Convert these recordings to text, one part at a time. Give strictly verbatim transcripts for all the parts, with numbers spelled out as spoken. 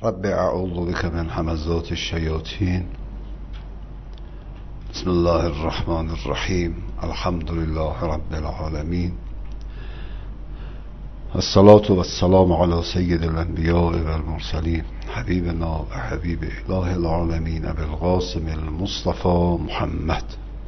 رب اعوذ بك من همزات الشیاطین. بسم الله الرحمن الرحیم. الحمد لله رب العالمین. الصلاة والسلام على سید الانبیاء والمرسلین حبیبنا و حبیب اله العالمین ابی القاسم المصطفى محمد.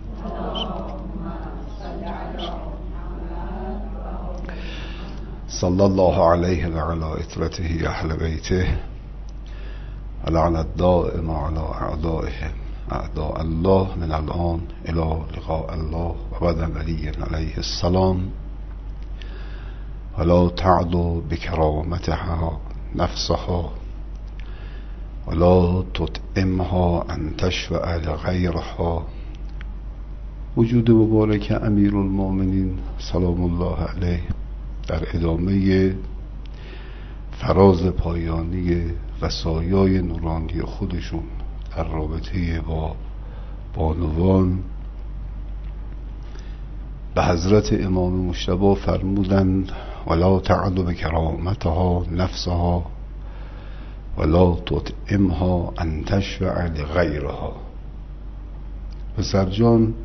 صلی الله علیه و علی اطرته اهل بیته ولعن الدائم على اعدائهم اعداء الله من الان الى لقاء الله و بعد علی علیه السلام. ولا تعدو بکرامتها نفسها ولا تطعمها ان تشفع لغیرها. وجود مبارک امیر المؤمنین سلام الله علیه در ادامه فراز پایانی وصایای نورانی خودشون در رابطه با بانوان به حضرت امام مجتبی فرمودند ولا تعد بکرامتها نفسها ولا تطعمها ان تشفع لغیرها. پسر جان،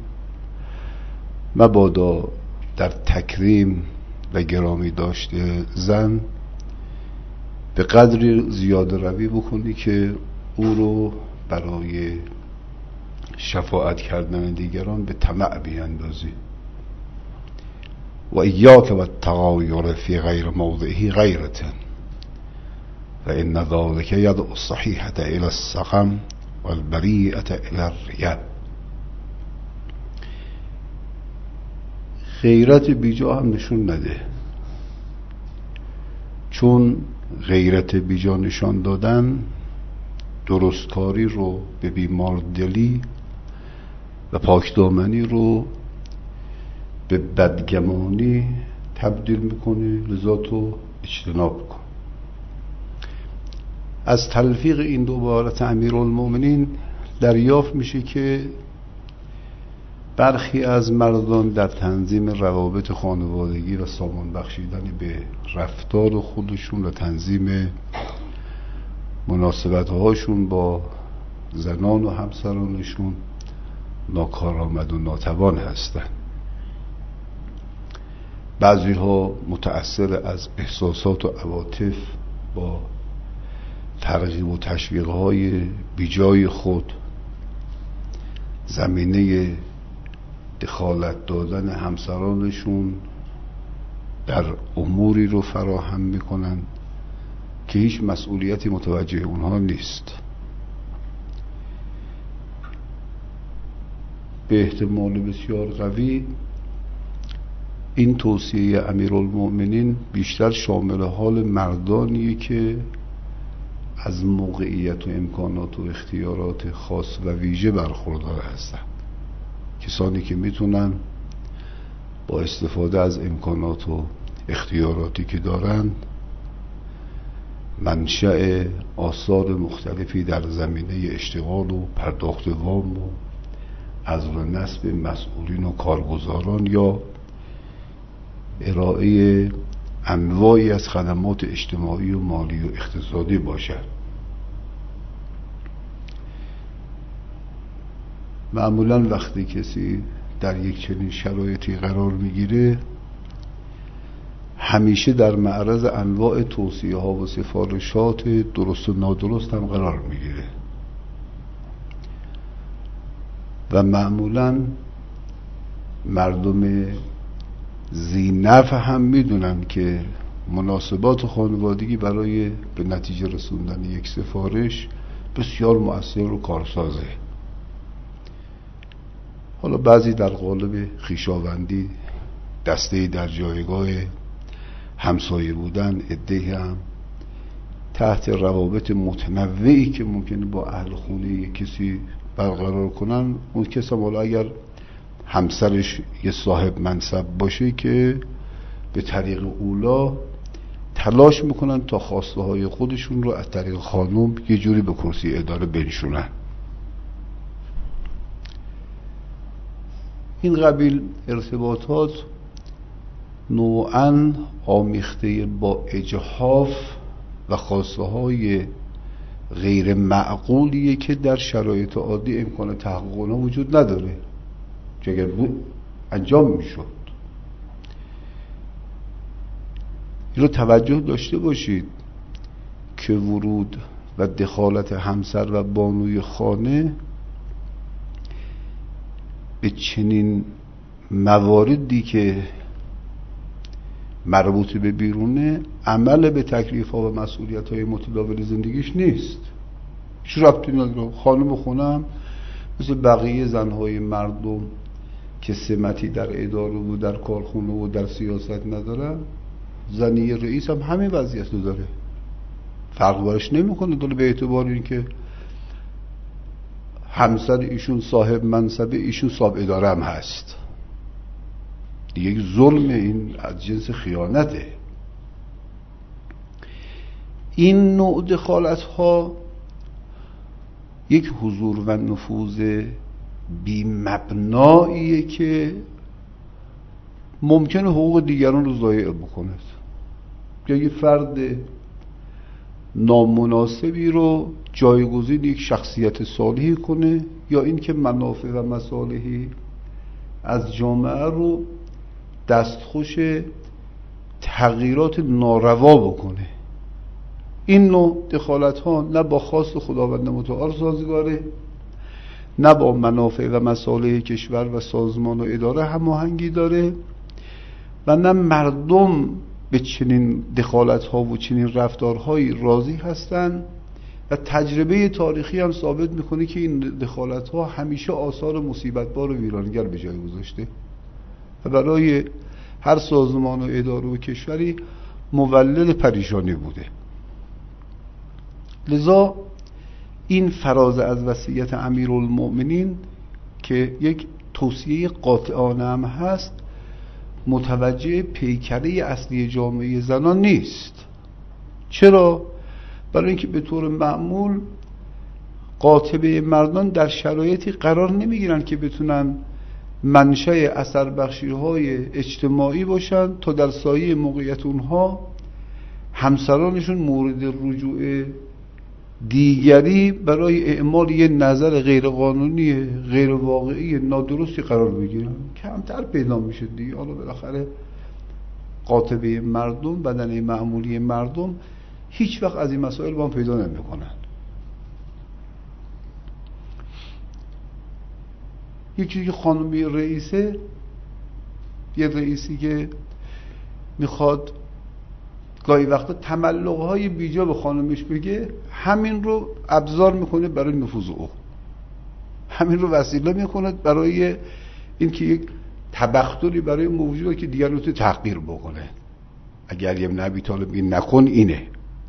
مبادا در تکریم و گرامی داشته زن به قدری زیاده روی بکنی که او رو برای شفاعت کردن دیگران به طمع بیندازی. و ایاک و التغایر فی غیر موضعه غیرة و ان ذلک یدعو الصحیحة الى السقم والبریئة الى الریه. غیرت بیجا هم نشون نده، چون غیرت بیجا نشان دادن درستکاری رو به بیمار دلی و پاکدامنی رو به بدگمانی تبدیل میکنه، لذا تو اجتناب کن. از تلفیق این دو عبارت امیرالمؤمنین دریافت میشه که برخی از مردان در تنظیم روابط خانوادگی و سامان بخشیدن به رفتار خودشون و تنظیم مناسبت هاشون با زنان و همسرانشون ناکارآمد و ناتوان هستند. بعضی ها متأثر از احساسات و عواطف با ترغیب و تشویق های بیجای خود زمینه دخالت دادن همسرانشون در اموری رو فراهم میکنن که هیچ مسئولیتی متوجه اونها نیست. به احتمال بسیار قوی این توصیه امیرالمؤمنین بیشتر شامل حال مردانیه که از موقعیت و امکانات و اختیارات خاص و ویژه برخوردار هستند. کسانی که میتونن با استفاده از امکانات و اختیاراتی که دارن منشأ آثار مختلفی در زمینه اشتغال و پرداخت وام و عزل و نصب مسئولین و کارگزاران یا ارائه انواعی از خدمات اجتماعی و مالی و اقتصادی باشد. معمولا وقتی کسی در یک چنین شرایطی قرار میگیره همیشه در معرض انواع توصیه ها و سفارشات درست و نادرست هم قرار میگیره و معمولا مردم ذی‌نفع هم میدونن که مناسبات خانوادگی برای به نتیجه رسوندن یک سفارش بسیار مؤثر و کارسازه. حالا بعضی در قالب خویشاوندی، دسته در جایگاه همسایه بودن، عده‌ای هم تحت روابط متنوعی که ممکنه با اهل خونه کسی برقرار کنن. اون کس هم حالا اگر همسرش یه صاحب منصب باشه که به طریق اولا تلاش میکنن تا خواسته های خودشون رو از طریق خانم یه جوری به کرسی اداره بنشونن. این قبیل ارتباطات نوعاً آمیخته با اجحاف و خواسته های غیر معقولیه که در شرایط عادی امکان تحقق اونها وجود نداره، چون اگر بود انجام میشد. این رو توجه داشته باشید که ورود و دخالت همسر و بانوی خانه به چنین مواردی که مربوط به بیرونه عمل به تکلیف ها و مسئولیت های متداول زندگیش نیست. هیچ ربطی نداره. خانم خونم مثل بقیه زنهای مردم که سمتی در اداره و در کارخونه و در سیاست ندارن، زنی رئیس هم همین وضعیت رو داره، فرق برش نمیکنه داره به اعتبار این که همسر ایشون صاحب منصبه، ایشون صاحب اداره هم هست. یک ظلم، این از جنس خیانته. این نوع دخالت ها یک حضور و نفوذ بی مبناییه که ممکنه حقوق دیگران رو ضایع بکنه، یا یه فرد نامناسبی رو جایگزین یک شخصیت صالحی کنه، یا این که منافع و مصالحی از جامعه رو دستخوش تغییرات ناروا بکنه. این نوع دخالت ها نه با خواست خداوند متعال سازگاره، نه با منافع و مصالح کشور و سازمان و اداره هماهنگی داره، و نه مردم به چنین دخالت ها و چنین رفتارهایی راضی هستن. و تجربه تاریخی هم ثابت میکنه که این دخالت ها همیشه آثار مصیبت‌بار و ویرانگر به جای گذاشته و برای هر سازمان و اداره و کشوری مولد پریشانی بوده. لذا این فراز از وصیت امیرالمؤمنین که یک توصیه قاطعانه هم هست، متوجه پیکره اصلی جامعه زنان نیست. چرا؟ برای اینکه به طور معمول قاطبه مردان در شرایطی قرار نمیگیرن که بتونن منشأ اثر بخشی های اجتماعی باشن تا در سایه موقعیت اونها همسرانشون مورد رجوع دیگری برای اعمال یه نظر غیر قانونی، غیر واقعی، نادرستی قرار بگیرن. کمتر پیدا میشه دیگه. حالا بالاخره قاطبه مردم، بدنه معمولی مردم هیچ وقت از این مسائل با هم پیدا نمیکنن. یکی که خانمی رئیسه، یه رئیسی که میخواد گاهی وقتا تملق‌های بیجا به خانمش بگه، همین رو ابزار میکنه برای نفوذ او، همین رو وسیله میکنه برای اینکه یک تبختری برای موجودی که دیگر رو تحقیر بکنه. اگر یه نبی طالب این نکن اینه.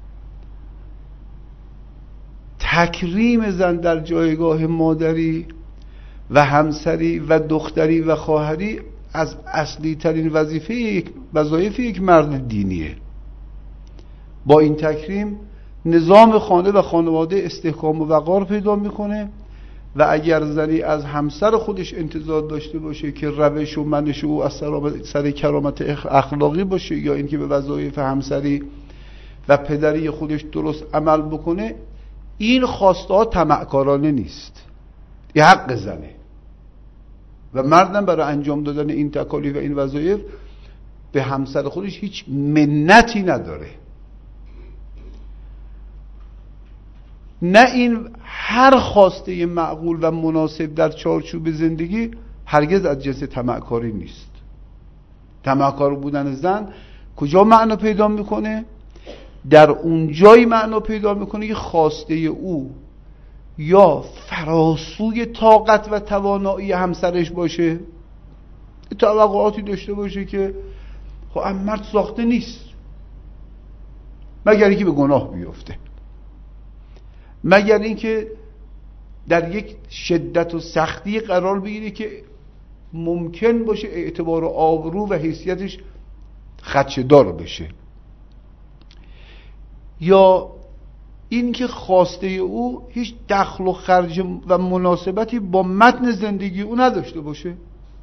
تکریم زن در جایگاه مادری و همسری و دختری و خواهری از اصلی ترین وظیفه یک وظایف یک مرد دینیه. با این تکریم نظام خانه و خانواده استحکام و وقار پیدا میکنه و اگر زنی از همسر خودش انتظار داشته باشه که روش و منش او از سر کرامت اخلاقی باشه یا اینکه به وظایف همسری و پدری خودش درست عمل بکنه، این خواسته ها طمعکارانه نیست، این حق زنه و مردم برای انجام دادن این تکالیف و این وظایف به همسر خودش هیچ منتی نداره. نه این هر خواسته معقول و مناسب در چارچوب زندگی هرگز از جنس طمعکاری نیست. طمعکار بودن زن کجا معنا پیدا میکنه؟ در اون جایی معنا پیدا میکنه که خواسته او یا فراسوی طاقت و توانایی همسرش باشه، توقعاتی داشته باشه که خب مرد ساخته نیست مگر اینکه به گناه بیفته، مگر اینکه در یک شدت و سختی قرار بگیره که ممکن باشه اعتبار و آبرو و حیثیتش خدشه‌دار بشه، یا اینکه خواسته او هیچ دخل و خرج و مناسبتی با متن زندگی او نداشته باشه،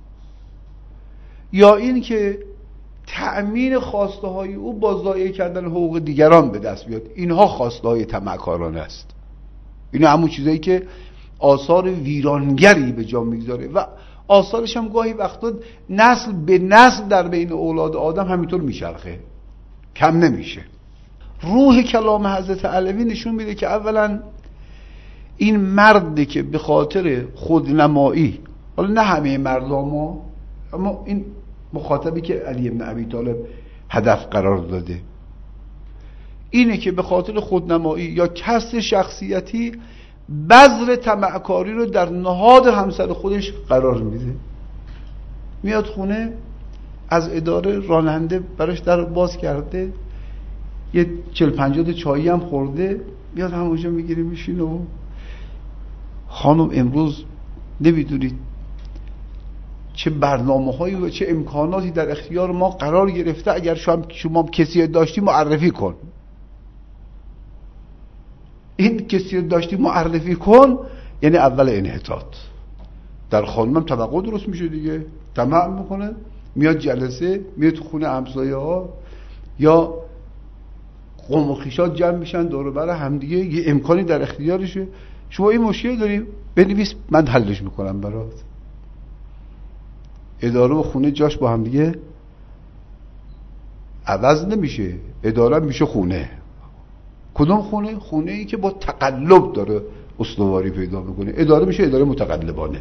یا اینکه تأمین خواسته های او با ضایع کردن حقوق دیگران به دست بیاد. اینها خواسته های طمعکارانه است. این همون چیزایی که آثار ویرانگری به جا میگذاره و آثارش هم گاهی وقتا نسل به نسل در بین اولاد آدم همینطور میچرخه، کم نمیشه. روح کلام حضرت علوی نشون میده که اولا این مردی که به خاطر خودنمایی، حالا نه همه مردم، اما این مخاطبی که علی بن ابی طالب هدف قرار داده، اینه که به خاطر خودنمایی یا کسر شخصیتی بذر طمعکاری رو در نهاد همسر خودش قرار میده. میاد خونه، از اداره راننده براش در باز کرده، یه چل پنجاه چایی هم خورده، میاد همونجا میگیره میشینه و خانم امروز نمیدونید چه برنامه هایی و چه امکاناتی در اختیار ما قرار گرفته، اگر شما شما کسی داشتی معرفی کن. این کسی داشتی معرفی کن یعنی اول انحطاط. در خانمم توقع درست میشه دیگه، طمع میکنه، میاد جلسه، میاد تو خونه همسایه ها یا قوم و خویشات جمع میشن دور و بر همدیگه، یه امکانی در اختیارشه، شما این مشکل داری بنویس من حلش میکنم برات. اداره و خونه جاش با همدیگه عوض نمیشه، اداره میشه خونه. کدوم خونه؟ خونه ای که با تقلب داره استواری پیدا میکنه، اداره میشه اداره متقلبانه.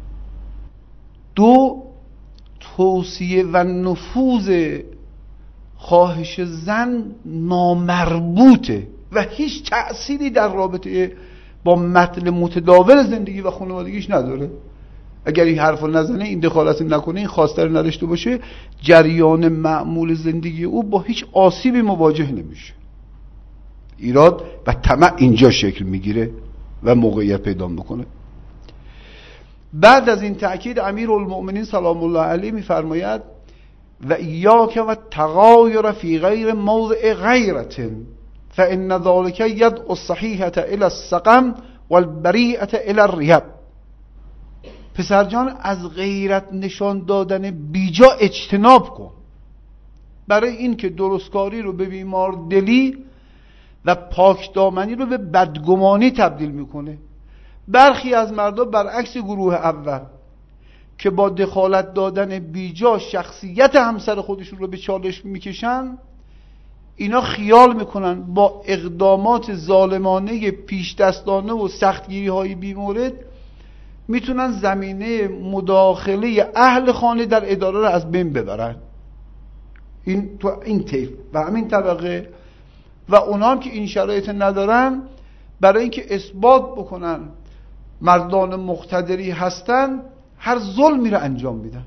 دو، توصیه و نفوذ خواهش زن نامربوطه و هیچ تأثیری در رابطه با متن متداول زندگی و خانوادگیش نداره. اگر این حرف رو نزنه، این دخالت نکنه، این خواسته رو نداشته باشه، جریان معمول زندگی او با هیچ آسیبی مواجه نمیشه. ایراد و طمع اینجا شکل میگیره و موقعیت پیدا میکنه. بعد از این تأکید امیرالمؤمنین سلام الله علیه میفرماید و ایاک و تغایر فی غیر موضع غیرت فان ذلک یدعو الصحیحة الی السقم والبریئة الی الریب. پسر جان، از غیرت نشان دادن بیجا اجتناب کن، برای این که درستکاری رو به بیمار دلی و پاک دامنی رو به بدگمانی تبدیل میکنه. برخی از مردا برعکس گروه اول که با دخالت دادن بیجا شخصیت همسر خودشون رو به چالش میکشن، اینا خیال میکنن با اقدامات ظالمانه پیش دستانه و سختگیری های بیمورد میتونن زمینه مداخله اهل خانه در اداره رو از بین ببرن. این تو این طیف و همین طبقه و اونا هم که این شرایط ندارن، برای اینکه اثبات بکنن مردان مقتدری هستن، هر ظلمی رو انجام میدن.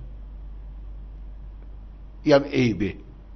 این هم عیبه.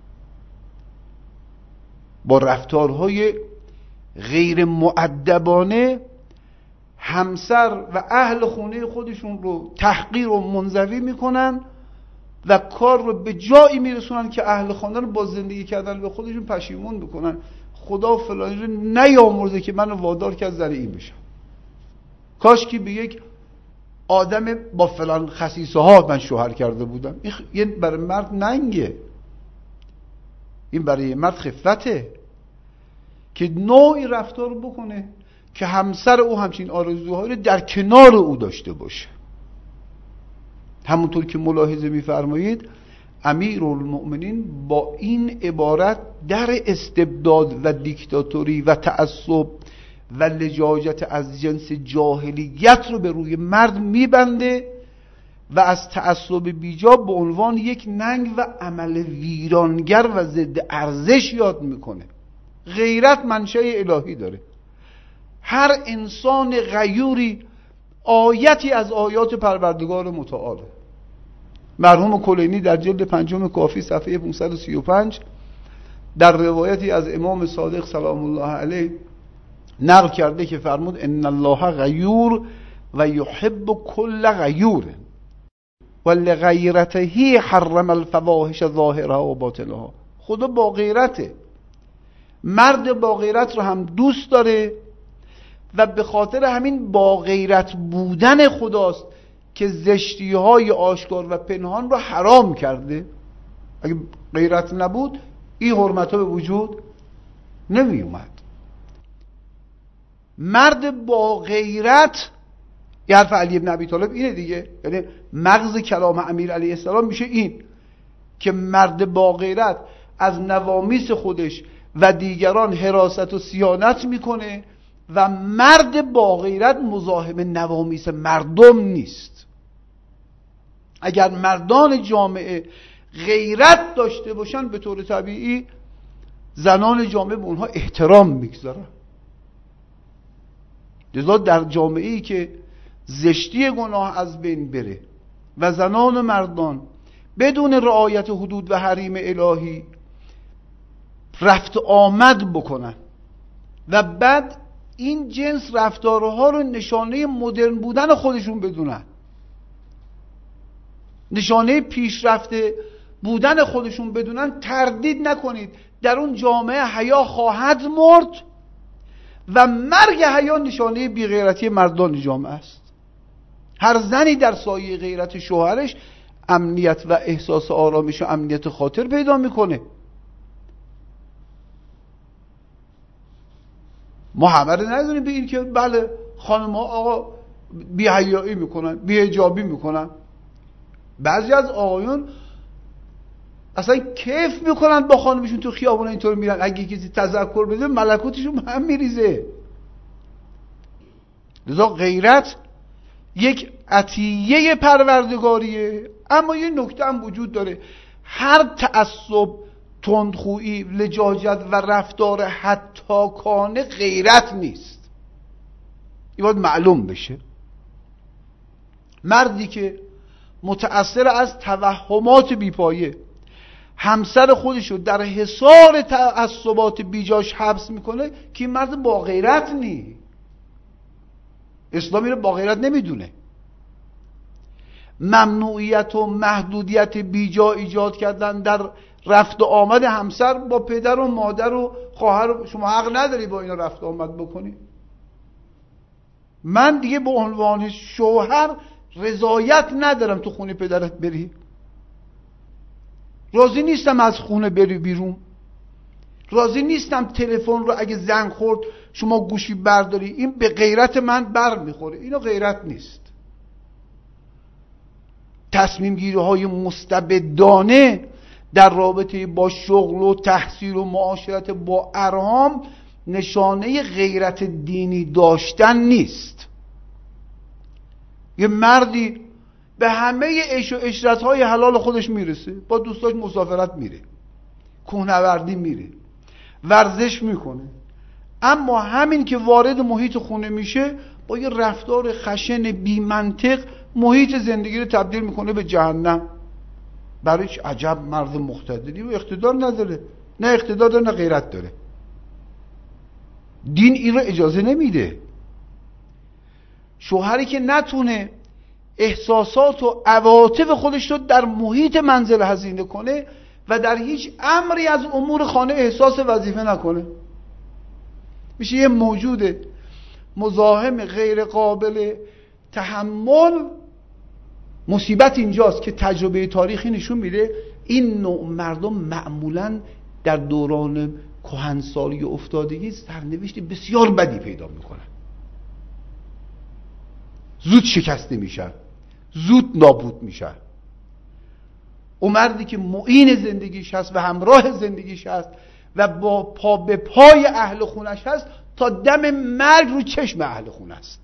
با رفتارهای غیر مؤدبانه همسر و اهل خونه خودشون رو تحقیر و منزوی میکنن و کار رو به جایی میرسونن که اهل خانه رو با زندگی کردن به خودشون پشیمون بکنن. خدا فلانی رو نیامرزه که من وادار کرد زن این بشم. کاش که به یک آدم با فلان خصیصه ها من شوهر کرده بودم. این برای مرد ننگه، این برای مرد خفته که نوعی رفتار بکنه که همسر او همچین آرزوهایی رو در کنار او داشته باشه. همونطور که ملاحظه می‌فرمایید امیرالمؤمنین با این عبارت در استبداد و دیکتاتوری و تعصب و لجاجت از جنس جاهلیت رو به روی مرد میبنده و از تعصب بیجا به عنوان یک ننگ و عمل ویرانگر و ضد ارزش یاد میکنه. غیرت منشأ الهی داره. هر انسان غیوری آیتی از آیات پروردگار متعاله. مرحوم کلینی در جلد پنجم کافی صفحه پانصد و سی و پنج در روایتی از امام صادق سلام الله علیه نقل کرده که فرمود ان الله غیور و یحب کل غیور و لغیرته حرم الفواحش ظاهرها و باطنها. خدا با غیرته، مرد با غیرت رو هم دوست داره و به خاطر همین با غیرت بودن خداست که زشتی های آشکار و پنهان رو حرام کرده. اگه غیرت نبود این حرمت ها به وجود نمی اومد. مرد با غیرت، یه حرف علی بن ابی طالب اینه دیگه، یعنی مغز کلام امیر علیه السلام میشه این که مرد با غیرت از نوامیس خودش و دیگران حراست و صیانت میکنه و مرد با غیرت مزاحم نوامیس مردم نیست. اگر مردان جامعه غیرت داشته باشن به طور طبیعی زنان جامعه به اونها احترام میگذارن. لذا در جامعه‌ای که زشتی گناه از بین بره و زنان و مردان بدون رعایت حدود و حریم الهی رفت آمد بکنن و بعد این جنس رفتارها رو نشانه مدرن بودن خودشون بدونن، نشانه پیشرفته بودن خودشون بدونن، تردید نکنید در اون جامعه حیا خواهد مرد و مرگ حیا نشانه بی‌غیرتی مردان جامعه است. هر زنی در سایه غیرت شوهرش امنیت و احساس آرامش و امنیت خاطر پیدا میکنه. ما همه رو نذاریم به این که بله خانم ها آقا بی حیایی میکنن، بی حجابی میکنن. بعضی از آقایون اصلا کیف میکنن با خانمشون تو خیابون اینطور میرن، اگه کسی تذکر بده ملکوتشون هم میریزه. لذا غیرت یک عطیه پروردگاریه، اما یه نکته هم وجود داره، هر تعصب، تندخویی، لجاجت و رفتار هتاکانه غیرت نیست. این باید معلوم بشه. مردی که متأثر از توهمات بیپایه همسر خودشو در حصار تعصبات بیجاش حبس میکنه که این مرد با غیرت نی. اسلام اینو با غیرت نمیدونه. ممنوعیت و محدودیت بیجا ایجاد کردن در رفت و آمد همسر با پدر و مادر و خواهر، شما حق نداری با اینا رفت و آمد بکنی. من دیگه به عنوان شوهر رضایت ندارم تو خونه پدرت بری، راضی نیستم از خونه بری بیرون، راضی نیستم تلفن رو اگه زنگ خورد شما گوشی برداری. این به غیرت من بر میخوره. اینو غیرت نیست. تصمیم گیری های مستبدانه در رابطه با شغل و تحصیل و معاشرت با ارحام نشانه غیرت دینی داشتن نیست. یه مردی به همه عیش و عشرت های حلال خودش میرسه، با دوستاش مسافرت میره، کوهنوردی میره، ورزش میکنه، اما همین که وارد محیط خونه میشه با یه رفتار خشن بی منطق محیط زندگی رو تبدیل میکنه به جهنم. برای چه؟ عجب مرد مقتدری و اقتدار نداره. نه اقتدار داره نه غیرت داره. دین این رو اجازه نمیده. شوهری که نتونه احساسات و عواطف خودش رو در محیط منزل هزینه کنه و در هیچ امری از امور خانه احساس وظیفه نکنه، میشه یه موجود مزاحم غیر قابل تحمل. مصیبت اینجاست که تجربه تاریخی نشون میده این نوع مردم معمولاً در دوران کهنسالی و افتادگی سرنوشت بسیار بدی پیدا میکنن. زود شکسته میشن، زود نابود میشن. اون مردی که معین زندگیش هست و همراه زندگیش هست و با پا به پای اهل خونش هست تا دم مرگ رو چشم اهل خونه است.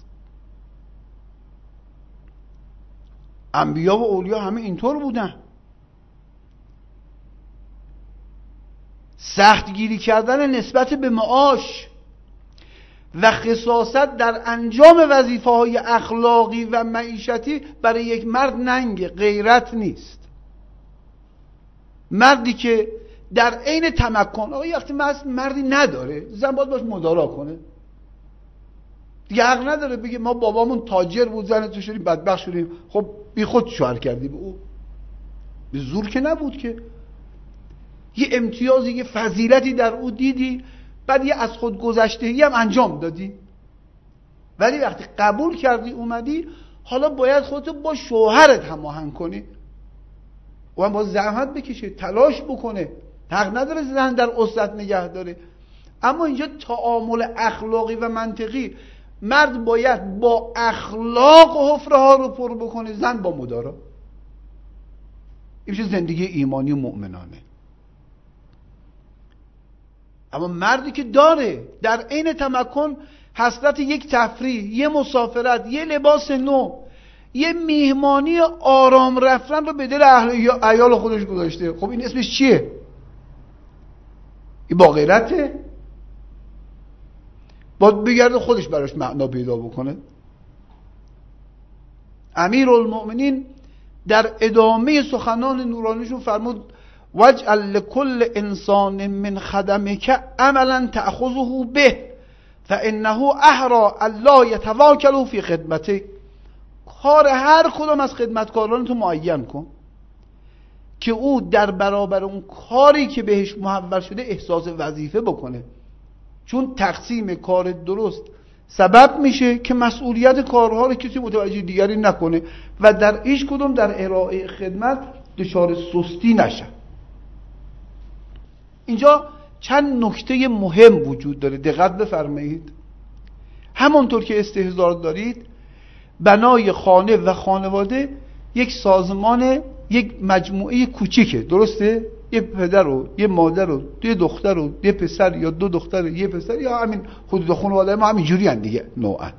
انبیا و اولیا همه اینطور بودن. سخت گیری کردن نسبت به معاش و خساست در انجام وظیفه های اخلاقی و معیشتی برای یک مرد ننگ غیرت نیست. مردی که در عین تمکن، آقا وقتی مردی نداره زن باید باش مدارا کنه دیگه، حق نداره بگه ما بابامون تاجر بود زن تو شدیم بدبخت شدیم. خب بی خود شوهر کردی به او، به زور که نبود که، یه امتیازی یه فضیلتی در او دیدی، بعد یه از خود گذشتگی هم انجام دادی، ولی وقتی قبول کردی اومدی حالا باید خودتو با شوهرت هماهنگ کنی. او هم باید زحمت بکشه، تلاش بکنه. حق نداره زن در عزلت نگه داره. اما اینجا تعامل اخلاقی و منطقی، مرد باید با اخلاق حفره ها رو پر بکنه، زن با مدارا. این میشه زندگی ایمانی و مؤمنانه. اما مردی که داره در عین تمکن حسرت یک تفریح، یه مسافرت، یه لباس نو، یه میهمانی آرام رفتن رو به دل اهل عیال خودش گذاشته، خب این اسمش چیه؟ این با غیرته؟ باید بگرده خودش براش معنا پیدا بکنه. امیرالمؤمنین در ادامه سخنان نورانیشون فرمود وجعل لكل انسان من خدمك عملا تأخذه به فانه احرى الا يتواکل فی خدمتك. کار هر کدام از خدمتکاران تو معین کن که او در برابر اون کاری که بهش محول شده احساس وظیفه بکنه، چون تقسیم کار درست سبب میشه که مسئولیت کارها رو کسی متوجه دیگری نکنه و در هیچ کدوم در ارائه خدمت دچار سستی نشه. اینجا چند نکته مهم وجود داره، دقت بفرمایید. همونطور که استحضار دارید، بنای خانه و خانواده یک سازمان، یک مجموعه کوچیکه، درسته؟ یه پدر و یه مادر و یه دختر و یه پسر یا دو دختر و یه پسر، یا همین حدود خانواده ما همین جوری هن دیگه نوعا.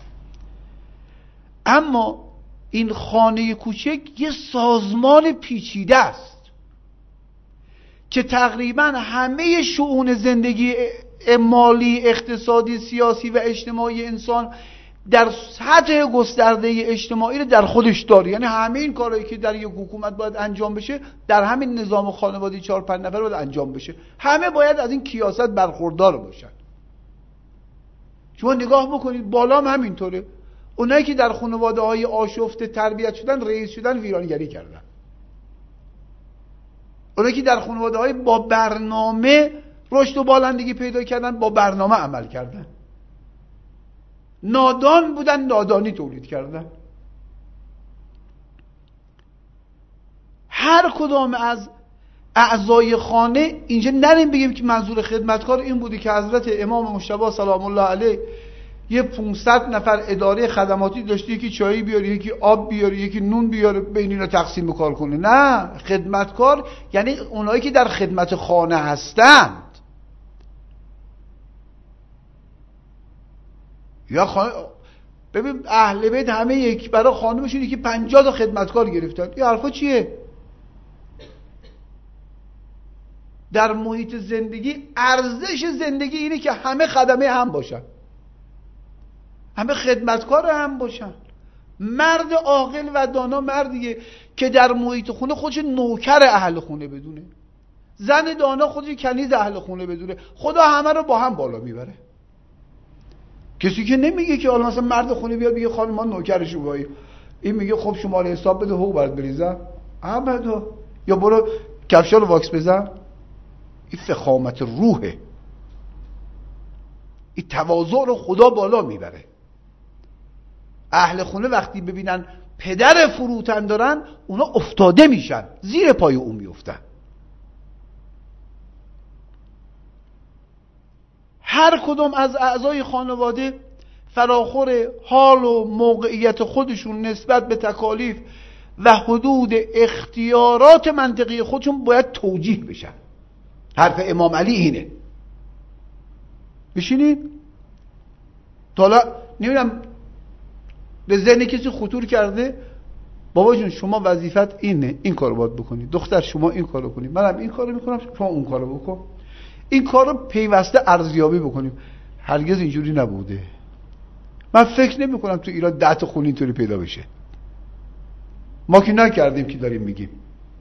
اما این خانه کوچک یه سازمان پیچیده است که تقریبا همه شؤون زندگی مالی، اقتصادی، سیاسی و اجتماعی انسان در سطح گسترده اجتماعی رو در خودش داره. یعنی همه این کارهایی که در یک حکومت باید انجام بشه در همین نظام خانوادگی چهار پنج نفر باید انجام بشه. همه باید از این کیاست برخوردار باشن. شما نگاه بکنید بالا هم همینطوره. اونایی که در خانواده های آشفته تربیت شدن، رئیس شدن، ویرانگری کردن. اونایی که در خانواده های با برنامه رشد و بالندگی پیدا کردن، با برنامه عمل کردن. نادان بودن، نادانی تولید کردن. هر کدام از اعضای خانه، اینجا نریم بگیم که منظور خدمتکار این بودی که حضرت امام مجتبی سلام الله علیه یه پانصد نفر اداره خدماتی داشته، یکی چایی بیاره، یکی آب بیاره، یکی نون بیاره، بین اینا تقسیم کار کنه. نه، خدمتکار یعنی اونایی که در خدمت خانه هستند. یا خانه ببین اهل بیت همه یک برای خانمشون یکی پنجاه تا خدمتکار گرفتن. این حرفا چیه؟ در محیط زندگی ارزش زندگی اینه که همه خدمه هم باشن، همه خدمتکار هم باشن. مرد عاقل و دانا مردیه که در محیط خونه خودش نوکر اهل خونه بدونه، زن دانا خودش کنیز اهل خونه بدونه. خدا همه رو با هم بالا میبره. کسی که نمیگه که حالا مثلا مرد خونه بیاد بگه خانم ما نوکرش بایی، این میگه خب شماره حساب بده حقوق برات بریزم، ابدا، یا برو کفشا رو واکس بزن. این فخامت روحه، این تواضع رو خدا بالا میبره. اهل خونه وقتی ببینن پدر فروتن دارن، اونا افتاده میشن، زیر پای اون میفتن. هر کدوم از اعضای خانواده فراخور حال و موقعیت خودشون نسبت به تکالیف و حدود اختیارات منطقی خودشون باید توجیه بشن. حرف امام علی اینه. بشینید تا حالا نمیدونم به ذهن کسی خطور کرده بابا جون شما وظیفت اینه، این کارو باید بکنی، دختر شما این کارو کنی، منم این کارو میکنم، شما اون کارو بکن، این کارو پیوسته ارزیابی بکنیم. هرگز اینجوری نبوده. من فکر نمی کنم تو ایران ده تا خونه اینطوری پیدا بشه. ما که نکردیم که داریم میگیم.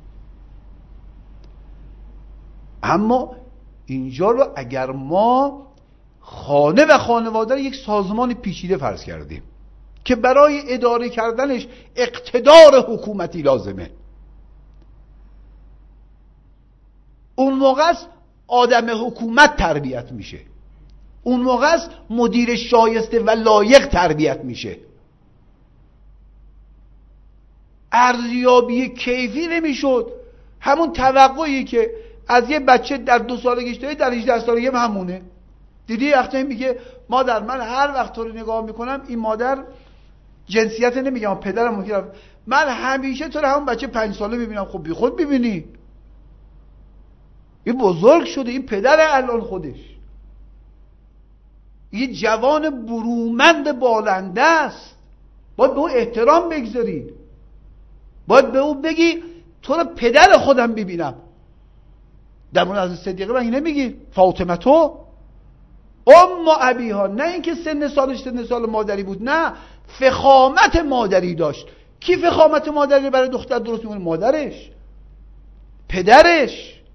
اما اینجا رو اگر ما خانه و خانواده رو یک سازمان پیچیده فرض کردیم که برای اداره کردنش اقتدار حکومتی لازمه، اون موقع است آدم حکومت تربیت میشه، اون موقع است مدیر شایسته و لایق تربیت میشه. ارزیابی کیفی نمیشد. همون توقعی که از یه بچه در دو سالگیش داره در هجده سالگی همونه. دیدی وقتی میگه مادر من هر وقت تو رو نگاه میکنم، این مادر جنسیت نمیگم، پدرم میگم من همیشه تو رو همون بچه پنج ساله ببینم. خب بی خود ببینی، این بزرگ شده، این پدر الان خودش یه جوان برومند بالنده است، باید به او احترام بگذاری، باید به او بگی تو رو پدر خودم ببینم. در مورد از صدیقه من نمیگی فاطمه تو ام ابیها، نه اینکه سن سالش سن سال مادری بود، نه فخامت مادری داشت. کی فخامت مادری برای دختر درست میکنه؟ مادرش، پدرش.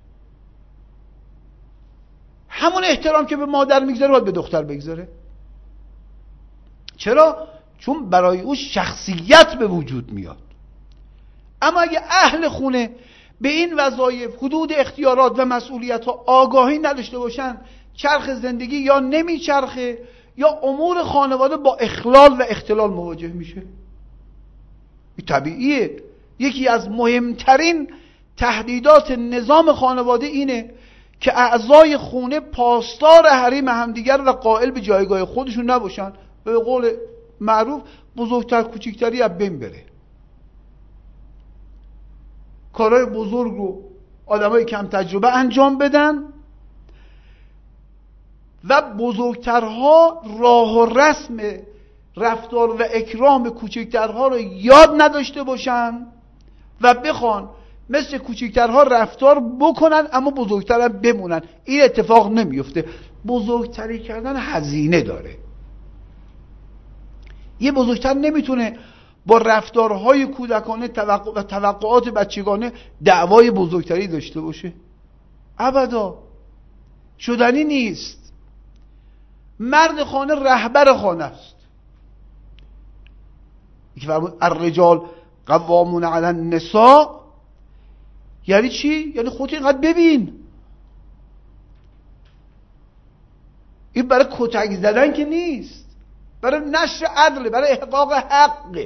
همون احترام که به مادر میگذاره باید به دختر بگذاره. چرا؟ چون برای او شخصیت به وجود میاد. اما اگه اهل خونه به این وظایف، حدود اختیارات و مسئولیت ها آگاهی نداشته باشن، چرخ زندگی یا نمیچرخه یا امور خانواده با اخلال و اختلال مواجه میشه. این طبیعیه. یکی از مهمترین تهدیدات نظام خانواده اینه که اعضای خونه پاسدار حریم همدیگر و قائل به جایگاه خودشون نباشن. به قول معروف بزرگتر کوچکتری از بین بره. کارهای بزرگ رو آدمای کم تجربه انجام بدن و بزرگترها راه و رسم رفتار و اکرام کوچکترها رو یاد نداشته باشن و بخوان مثل کوچکترها رفتار بکنن اما بزرگتر بمونن. این اتفاق نمیفته. بزرگتری کردن هزینه داره. یه بزرگتر نمیتونه با رفتارهای کودکانه توقع و توقعات بچگانه دعوای بزرگتری داشته باشه. ابدا شدنی نیست. مرد خانه رهبر خانه است. یکی فرمود الرجال قوامون علی النساء. یعنی چی؟ یعنی خودت اینقدر ببین. این برای کتک زدن که نیست، برای نشر عدل، برای احقاق حق.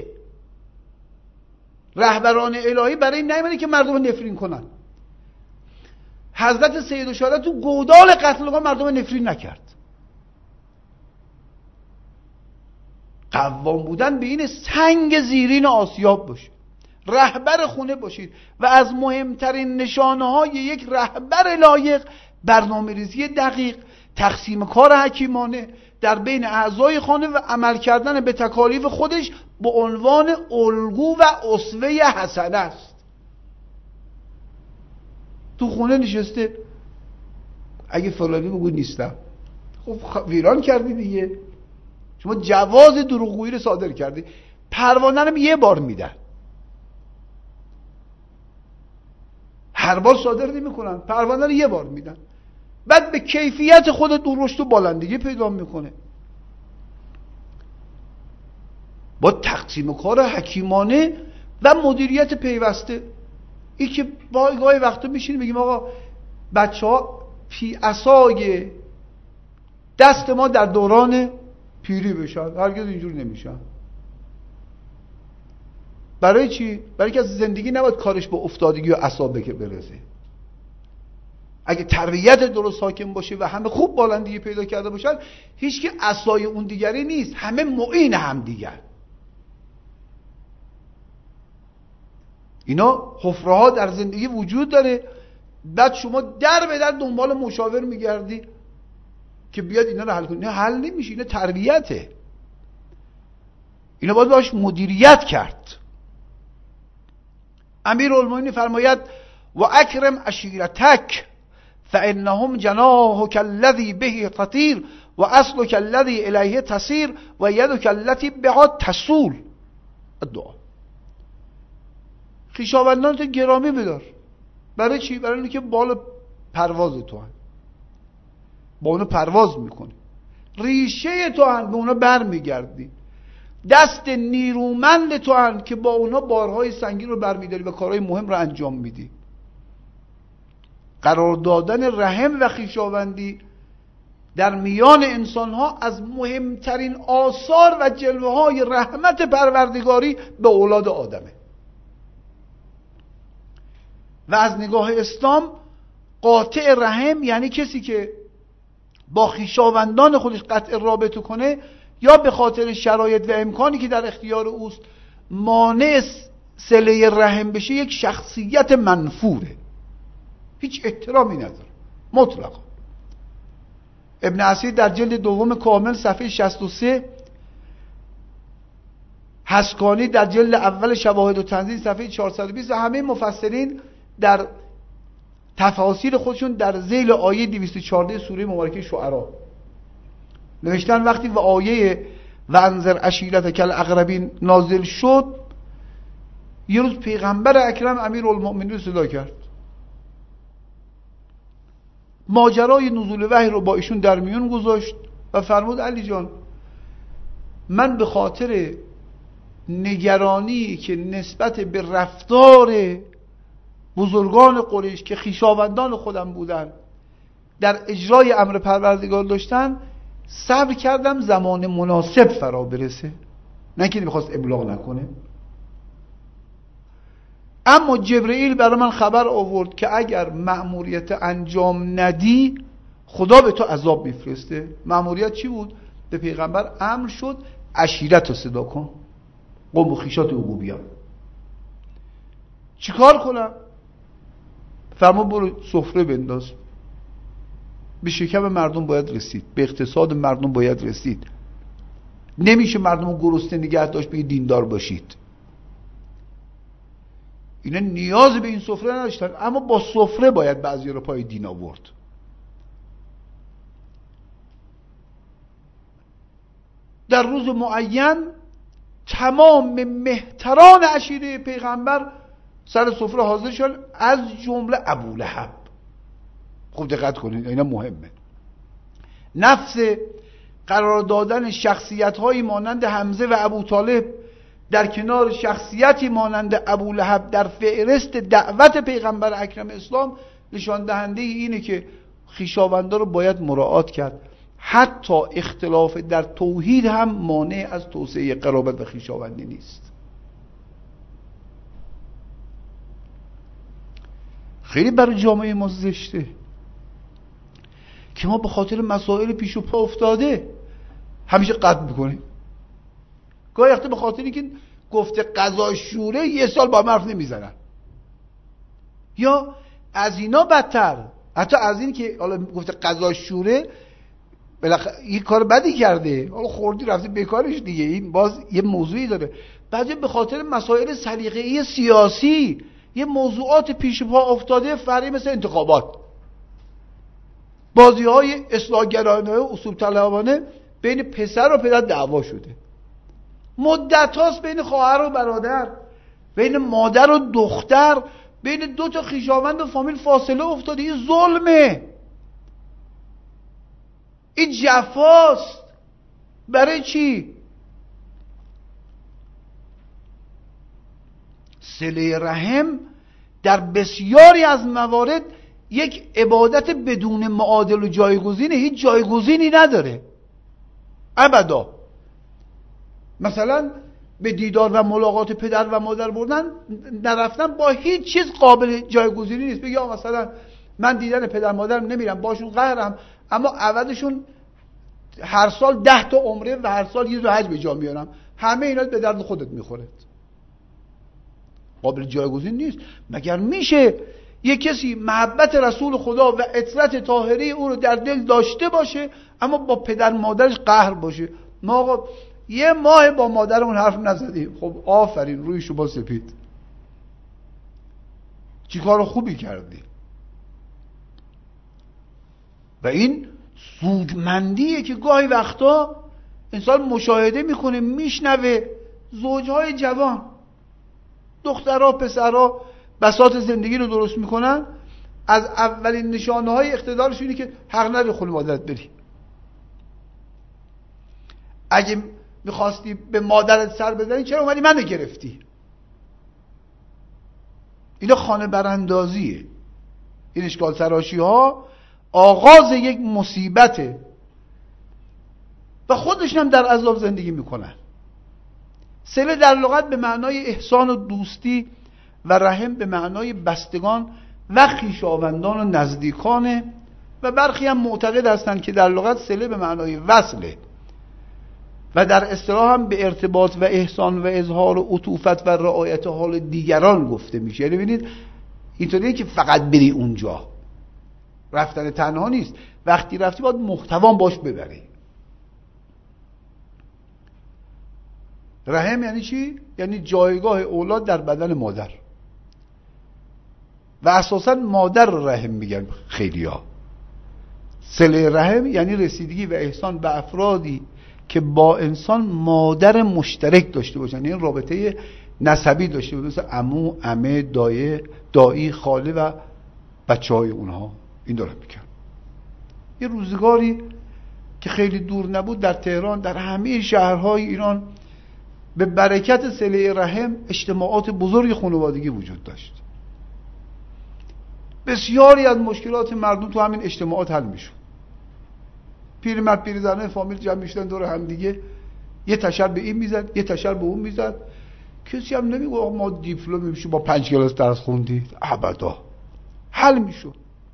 رهبران الهی برای این نیامده که مردم رو نفرین کنن. حضرت سید الشهدا تو گودال قتلگاه مردم رو نفرین نکرد. قوام بودن به این سنگ زیرین آسیاب باشه. رهبر خونه باشید و از مهمترین نشانه های یک رهبر لایق برنامه‌ریزی دقیق، تقسیم کار حکیمانه در بین اعضای خانه و عمل کردن به تکالیف خودش به عنوان الگو و اسوه حسنه است. تو خونه نشسته اگه فلانی بگو نیستم، خب ویران کردی دیگه. شما جواز دروغگویی رو صادر کردی. پروانه رو یه بار میدن، هر بار صادر نمیکنن. پروانه رو یه بار میدن، بعد به کیفیت خود درشت و بالندگی پیدا میکنه. با تقسیم کار حکیمانه و مدیریت پیوسته. این که با گاهی وقتا میشینیم بگیم آقا بچه ها پی عصای دست ما در دوران پیری بشن. هرگز اینجور نمیشن. برای چی؟ برای که از زندگی نباید کارش به افتادگی و عصا برسه. اگه تربیت درست حاکم باشه و همه خوب بالندگی پیدا کرده باشن، هیچ که عصای اون دیگری نیست، همه معین هم دیگر. اینا حفره ها در زندگی وجود داره. بعد شما در به در دنبال مشاور میگردی که بیاد اینا رو حل کنه. اینا حل نمیشه. اینا تربیته. اینا باید باش مدیریت کرد. امیرالمومنین فرماید و اکرم عشیرتک فانهم جناحك الذی به تطیر و اصلك الذی الیه تسیر و یدک التي بها تسول. دعا. خویشاوندانت گرامی بدار. برای چی؟ برای اینکه بالا پرواز تو هن. با اونا پرواز میکنه. ریشه تو هن، به اونا بر میگردی. دست نیرومند تو هن که با اونا بارهای سنگین رو بر میداری و کارهای مهم رو انجام میدی. قرار دادن رحم و خویشاوندی در میان انسان ها از مهمترین آثار و جلوه های رحمت پروردگاری به اولاد آدمه. و از نگاه اسلام قاطع رحم یعنی کسی که با خویشاوندان خودش قطع رابطه کنه، یا به خاطر شرایط و امکانی که در اختیار اوست مانع صله رحم بشه، یک شخصیت منفوره، هیچ احترامی نداره مطلقا. ابن اسیر در جلد دوم کامل صفحه شصت و سه، حسکانی در جلد اول شواهد و تنزیل صفحه چهارصد و بیست و همه مفسرین در تفاسیر خودشون در ذیل آیه دویست و چهارده سوره مبارکه شعرا نوشتن وقتی و آیه و انذر عشیرتک الاقربین نازل شد، یه روز پیغمبر اکرم امیرالمؤمنین رو صدا کرد، ماجرای نزول وحی رو با ایشون در میون گذاشت و فرمود علی جان، من به خاطر نگرانی که نسبت به رفتار بزرگان قریش که خویشاوندان خودم بودن در اجرای امر پروردگار داشتن، صبر کردم زمان مناسب فرا برسه، نه که میخواست ابلاغ نکنه. اما جبرئیل برای من خبر آورد که اگر مأموریت انجام ندی خدا به تو عذاب میفرسته. مأموریت چی بود؟ به پیغمبر امر شد عشیرت رو صدا کن، قوم و خویشات او بیان. چیکار کنم؟ فرمود برو سفره بنداز، به شکم مردم باید رسید، به اقتصاد مردم باید رسید، نمیشه مردم رو گرسنه نگه داشت به دیندار باشید. اینا نیاز به این سفره نداشتن، اما با سفره باید بعضی رو پای دین آورد. در روز معین تمام مهتران عشیره پیغمبر سر سفره حاضر شدن، از جمله ابولهب. خوب دقت کنید، اینا مهمه. نفس قرار دادن شخصیت هایی مانند حمزه و ابوطالب در کنار شخصیتی مانند ابولهب در فهرست دعوت پیغمبر اکرم اسلام نشان دهنده اینه که خویشاوندان رو باید مراعات کرد. حتی اختلاف در توحید هم مانع از توسعه قرابت و خویشاوندی نیست. خیلی برای جامعه ما زشته که ما به خاطر مسائل پیش و پا افتاده همیشه قطع میکنیم. گاهی وقتا به خاطر اینکه گفته قضا شوره یه سال با حرف نمیزنن، یا از اینا بدتر، حتی از این که حالا گفته قضا شوره بالاخره یه کار بدی کرده، حالا خوردی رفتی بیکارش دیگه، این باز یه موضوعی داره. بعضی به خاطر مسائل سلیقه‌ای سیاسی یه موضوعات پیش پا افتاده فرعی مثل انتخابات، بازی‌های اصلاح‌گرایانه و اصول طلبانه بین پسر و پدر دعوا شده، مدت هاست بین خواهر و برادر، بین مادر و دختر، بین دو تا خویشاوند و فامیل فاصله افتاده. این ظلمه، این جفاست. برای چی؟ صله رحم در بسیاری از موارد یک عبادت بدون معادل و جایگزینه، هیچ جایگزینی نداره ابدا. مثلا به دیدار و ملاقات پدر و مادر بردن نرفتن با هیچ چیز قابل جایگزینی نیست. بگی آقا مثلا من دیدن پدر مادرم نمیرم، باشون قهرم، اما عوضشون هر سال ده تا عمره و هر سال یه دو حج به جا میارم، همه اینا به درد خودت میخوره، قابل جایگزین نیست. مگر میشه یک کسی محبت رسول خدا و عطرت طاهره او رو در دل داشته باشه اما با پدر مادرش قهر باشه؟ ما آقا یه ماه با مادرمون حرف نزدیم، خب آفرین، روی شما سپید، چی کار خوبی کردی. و این سودمندیه که گاهی وقتا انسان مشاهده میکنه، میشنوه زوجهای جوان، دخترها پسرها بساط زندگی رو درست میکنن، از اولین نشانه های اقتدارش اینه که حق نداری خونه مادرت بری. اگه میخواستی به مادرت سر بزنی چرا اومدی منو گرفتی؟ اینا خانه براندازیه. این اشکال سراشی ها آغاز یک مصیبته و خودشون هم در عذاب زندگی میکنن. صله در لغت به معنای احسان و دوستی و رحم به معنای بستگان و خویشاوندان و نزدیکانه و برخی هم معتقد هستند که در لغت صله به معنای وصله و در اصطلاح هم به ارتباط و احسان و اظهار و عطوفت و رعایت حال دیگران گفته میشه. یعنی ببینید اینطوریه که فقط بری اونجا، رفتن تنها نیست، وقتی رفتی باید محتوام باش ببری. رحم یعنی چی؟ یعنی جایگاه اولاد در بدن مادر و اساسا مادر رحم میگن خیلیا. صله رحم یعنی رسیدگی و احسان به افرادی که با انسان مادر مشترک داشته باشن، یعنی رابطه نسبی داشته باشن، مثل عمو، عمه، دایه، دایی، خاله و بچهای اونها. این دارم میگم. یه روزگاری که خیلی دور نبود در تهران، در همه شهرهای ایران به برکت صله رحم اجتماعات بزرگ خانوادگی وجود داشت. بسیاری از مشکلات مردم تو همین اجتماعات حل میشد. پیرمرد پیرزنه فامیل جمع میشدن دور هم دیگه، یه تشر به این میزد، یه تشر به اون میزد. کسی هم نمیگه آقا ما دیپلم میشیم با پنج کلاس درس خوندید، ابدا. حل میشد.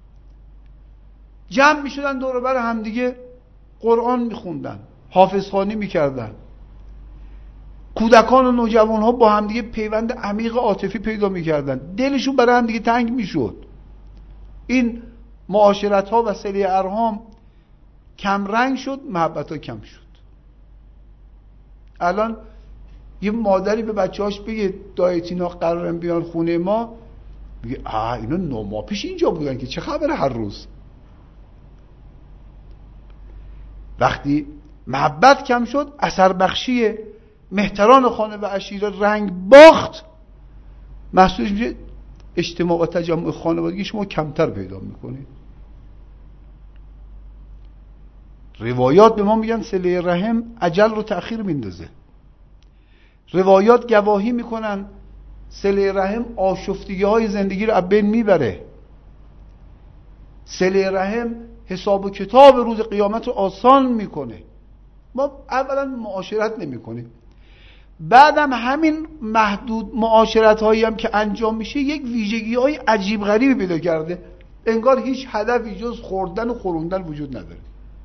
جمع میشدن دور بر هم دیگه، قرآن میخوندن، حافظخوانی میکردن. کودکان و نوجوان ها با هم دیگه پیوند عمیق عاطفی پیدا میکردن، دلشون برای هم دیگه تنگ میشد. این معاشرت ها و صله ارحام کم رنگ شد، محبت ها کم شد. الان یه مادری به بچه هاش بگه دایتینا قرارن بیان خونه ما، میگه آه اینا نو ماه پیش اینجا بودن که چه خبره هر روز. وقتی محبت کم شد، اثر بخشی مهتران خانه و عشیره رنگ باخت، محسوس میشه اجتماع و تجمع خانوادگی شما کمتر پیدا میکنید. روایات به ما میگن صله رحم اجل رو تأخیر میندازه. روایات گواهی میکنن صله رحم آشفتگی های زندگی رو از بین میبره. صله رحم حساب و کتاب روز قیامت رو آسان میکنه. ما اولا معاشرت نمیکنیم، بعدم همین محدود معاشرت هایی هم که انجام میشه یک ویژگی های عجیب غریبی پیدا کرده، انگار هیچ هدفی جز خوردن و خوروندن وجود نداره.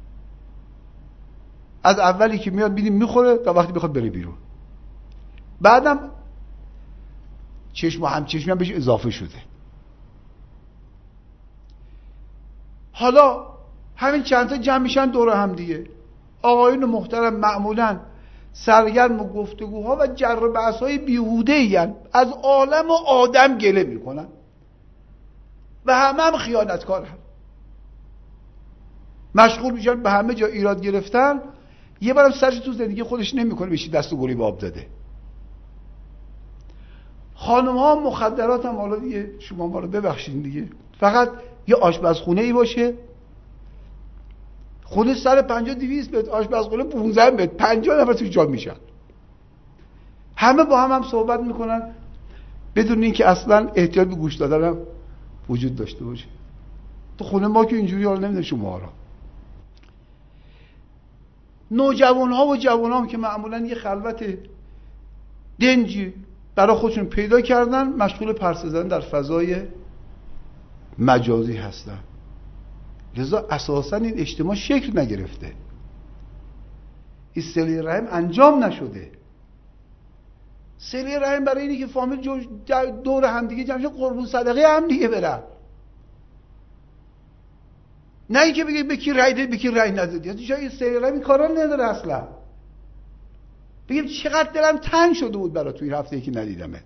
از اولی که میاد بیدیم میخوره تا وقتی بخواد بره بیرون. بعدم چشم و همچشمی هم بهش اضافه شده. حالا همین چند تا جمع میشن دور هم دیگه، آقایون محترم معمولاً سرگرم و گفتگوها و جر و بحث‌های بیهوده‌ای ان، از عالم و آدم گله میکنن و همه هم خیانتکارن، مشغول میشن به همه جا ایراد گرفتن. یه بارم سرش تو زندگی خودش نمیکنه، بشید دست و گلی به آب داده. خانم ها مخدرات هم حالا دیگه شما ما رو ببخشید دیگه، فقط یه آشپزخونه ای باشه، خونه سر پنجاه دویست متر، آشپزخونه پونزده متر، پنجاه نفر توش جا میشن، همه با هم هم صحبت میکنن بدون اینکه اصلا احتیاج به گوش دادن هم وجود داشته باشه. تو خونه ما که اینجوری حالا نمیدونم شما را. نوجوان ها و جوان ها که معمولا یه خلوت دنجی برای خودشون پیدا کردن، مشغول پرسه زدن در فضای مجازی هستن. لذا اساسا این اجتماع شکل نگرفته، این صله رحم انجام نشده. صله رحم برای اینه که فامیل دور هم دیگه جمع شن قربون صدقه هم دیگه برن، نه اینکه بگی به کی رای دادی به کی رای ندادی. از جای صله رحم این کارا نداره اصلا. بگیم چقدر دلم تنگ شده بود برای توی هفته ای که ندیدمت.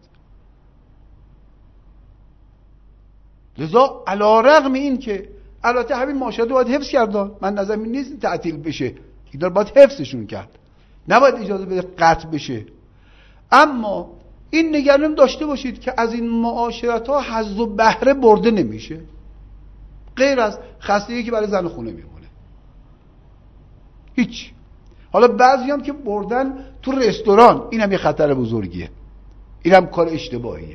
لذا علی رغم این که البته همین معاشرت رو باید حفظ کرد، من نظرم این نیست تعطیل بشه، اینا باید حفظشون کرد، نباید اجازه بده قطع بشه. اما این نگرانی داشته باشید که از این معاشرت ها حظ و بهره برده نمیشه، غیر از خستگی که برای زن خونه میمونه. هیچ. حالا بعضی هم که بردن تو رستوران، این هم یه خطر بزرگیه، این هم کار اشتباهیه.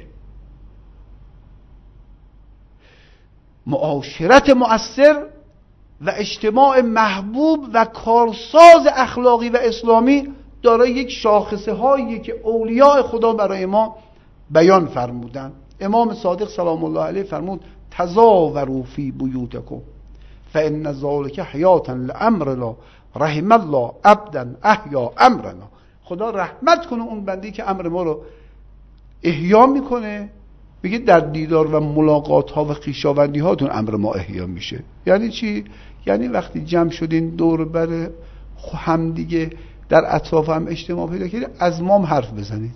معاشرت مؤثر و اجتماع محبوب و کارساز اخلاقی و اسلامی دارای یک شاخصه هایی که اولیاء خدا برای ما بیان فرمودن. امام صادق سلام الله علیه فرمود تزاوروا فی بیوتکم فان ذلک حیاتا لامر الله رحم الله عبدا احیا امرنا. خدا رحمت کنه اون بندی که امر ما رو احیا میکنه. میگه در دیدار و ملاقات ها و خویشاوندی هاتون امر ما احیا میشه. یعنی چی؟ یعنی وقتی جمع شدین دور بر هم دیگه در اطراف هم اجتماع پیدا کردید، از ما هم حرف بزنید،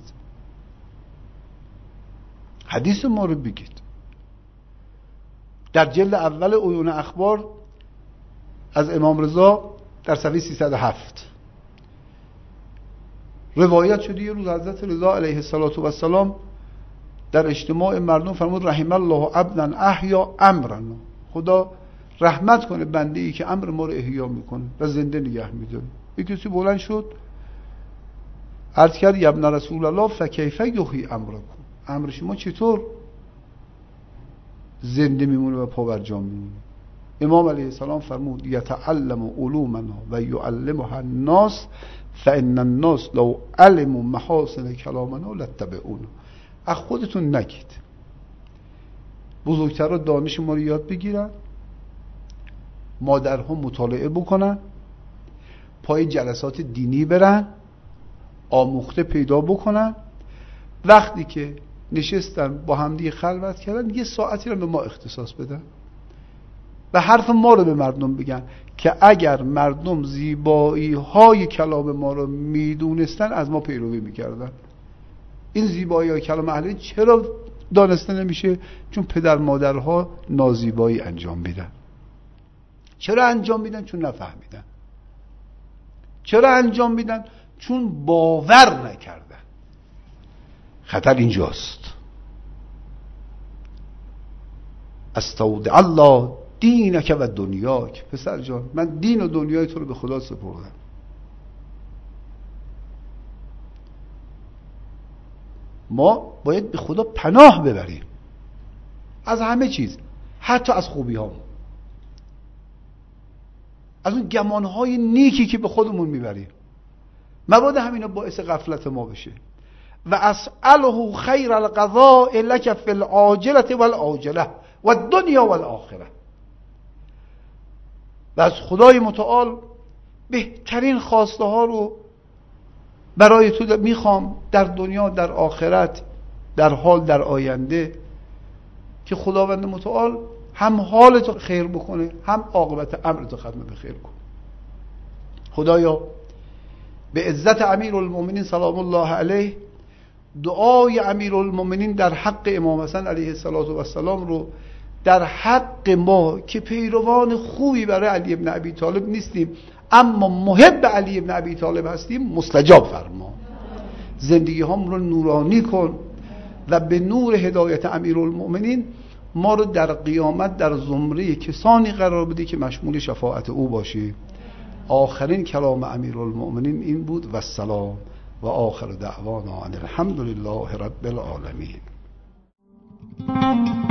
حدیث ما رو بگید. در جلد اول عیون اخبار از امام رضا در صفحه سیصد و هفت روایت شده یه روز حضرت رضا علیه السلام در اجتماع مردم فرمود رحم الله عبدا احیا امرنا. خدا رحمت کنه بنده ای که امر ما رو احیا میکنه و زنده نگه میداره. یک کسی بلند شد عرض کرد یا ابن رسول الله فکیف یحیی امرکم، امر شما چطور زنده میمونه و پابرجا میمونه؟ امام علیه السلام فرمود یتعلم علومنا و یعلمها الناس فان الناس لو علموا محاسن کلامنا لاتبعونا. از خودتون نگید، بزرگترها دانش ما رو یاد بگیرن، مادرها مطالعه بکنن، پای جلسات دینی برن، آموخته پیدا بکنن، وقتی که نشستن با همدیگه خلوت کردن یه ساعتی رو به ما اختصاص بدن و حرف ما رو به مردم بگن که اگر مردم زیبایی های کلام ما رو میدونستن از ما پیروی میکردن. این زیبایی های کلام اهل چرا دانسته نمیشه؟ چون پدر مادرها نازیبایی انجام میدن. چرا انجام میدن؟ چون نفهمیدن. چرا انجام میدن؟ چون باور نکردن. خطر اینجاست. استودع الله دینک و دنیاک. پسر جان من دین و دنیای تو رو به خدا سپردم. ما باید به خدا پناه ببریم از همه چیز، حتی از خوبی ها، از اون گمانهای نیکی که به خودمون میبریم. مبادا همینا باعث غفلت ما بشه. و اسأله خیر القضاء لك فی العاجلة والآجلة و الدنیا والآخرة. و از خدای متعال بهترین خواسته ها رو برای تو میخوام در دنیا، در آخرت، در حال، در آینده، که خداوند متعال هم حالتو خیر بکنه هم عاقبت امرتو ختم به خیر کن. خدایا به عزت امیرالمومنین سلام الله علیه دعای امیرالمومنین در حق امام حسن علیه السلام رو در حق ما که پیروان خوبی برای علی ابن ابی طالب نیستیم اما محب علی ابن ابی طالب هستیم مستجاب فرما. زندگی هامون رو نورانی کن و به نور هدایت امیرالمومنین ما رو در قیامت در زمره کسانی قرار بده که مشمول شفاعت او باشی. آخرین کلام امیرالمومنین این بود و السلام و آخر دعوانا ان الحمد لله رب العالمین.